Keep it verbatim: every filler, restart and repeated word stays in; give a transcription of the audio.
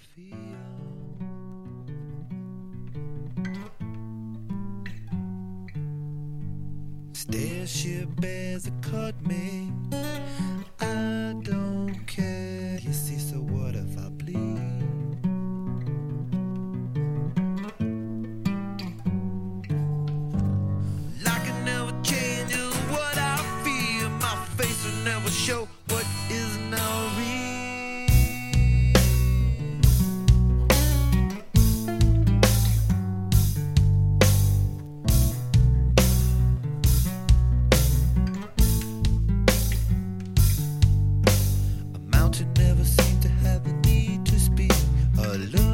feel. Starship bears that cut me, I don't care. You see, so what if I bleed? Like it never changes what I feel. My face will never show what is now real. Never seemed to have the need to speak. A